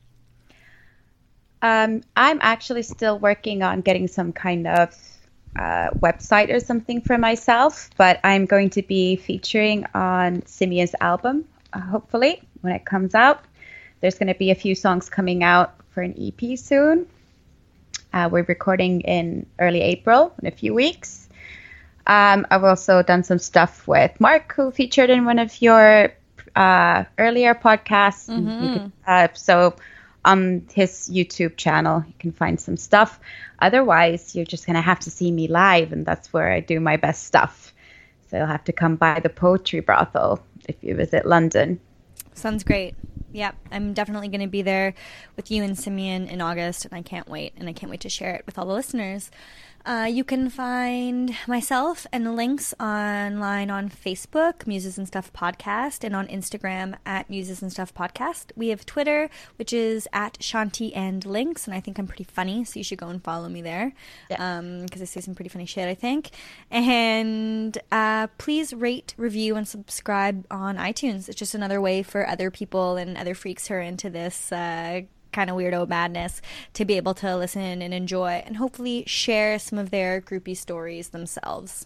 Um, I'm actually still working on getting some kind of uh, website or something for myself, but I'm going to be featuring on Simeon's album, uh, hopefully, when it comes out. There's going to be a few songs coming out for an E P soon. Uh, we're recording in early April, in a few weeks. Um, I've also done some stuff with Mark, who featured in one of your uh, earlier podcasts. Mm-hmm. You could, uh, so on his YouTube channel, you can find some stuff. Otherwise, you're just going to have to see me live, and that's where I do my best stuff. So you'll have to come by the Poetry Brothel if you visit London. Sounds great. Yeah, I'm definitely going to be there with you and Simeon in August, and I can't wait, and I can't wait to share it with all the listeners. Uh, you can find myself and links online on Facebook, Muses and Stuff Podcast, and on Instagram at Muses and Stuff Podcast. We have Twitter, which is at Shanti and Links, and I think I'm pretty funny, so you should go and follow me there. Yeah. Um, because I say some pretty funny shit, I think. And uh, please rate, review, and subscribe on iTunes. It's just another way for other people and other freaks who are into this uh kind of weirdo madness to be able to listen and enjoy and hopefully share some of their groupie stories themselves.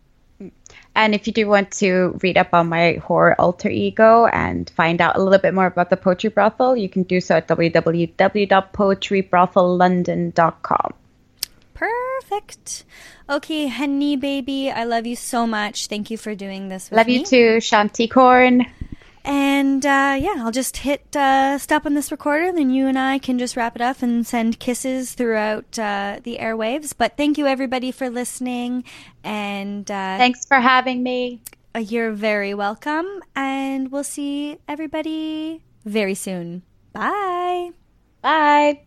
And if you do want to read up on my horror alter ego and find out a little bit more about the Poetry Brothel, you can do so at w w w dot poetry brothel london dot com. Perfect. Okay, honey baby, I love you so much. Thank you for doing this with love me. Love you too, Shanti Corn. And, uh, yeah, I'll just hit uh, stop on this recorder, and then you and I can just wrap it up and send kisses throughout uh, the airwaves. But thank you, everybody, for listening. And uh, thanks for having me. Uh, you're very welcome. And we'll see everybody very soon. Bye. Bye.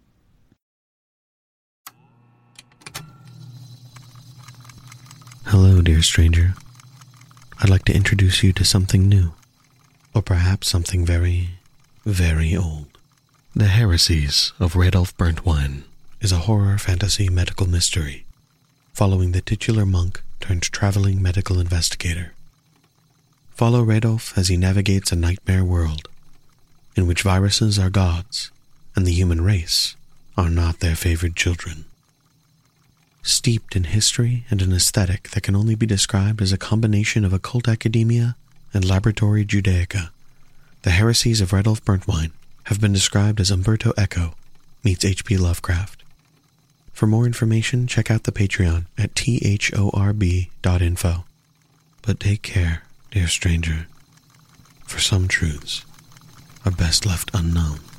Hello, dear stranger. I'd like to introduce you to something new. Or perhaps something very, very old. The Heresies of Radolf Burntwine is a horror fantasy medical mystery following the titular monk turned traveling medical investigator. Follow Radolf as he navigates a nightmare world in which viruses are gods and the human race are not their favored children. Steeped in history and an aesthetic that can only be described as a combination of occult academia and laboratory Judaica, the Heresies of Radolf Burntwine have been described as Umberto Eco meets H P Lovecraft. For more information, check out the Patreon at thorb dot info. But take care, dear stranger. For some truths are best left unknown.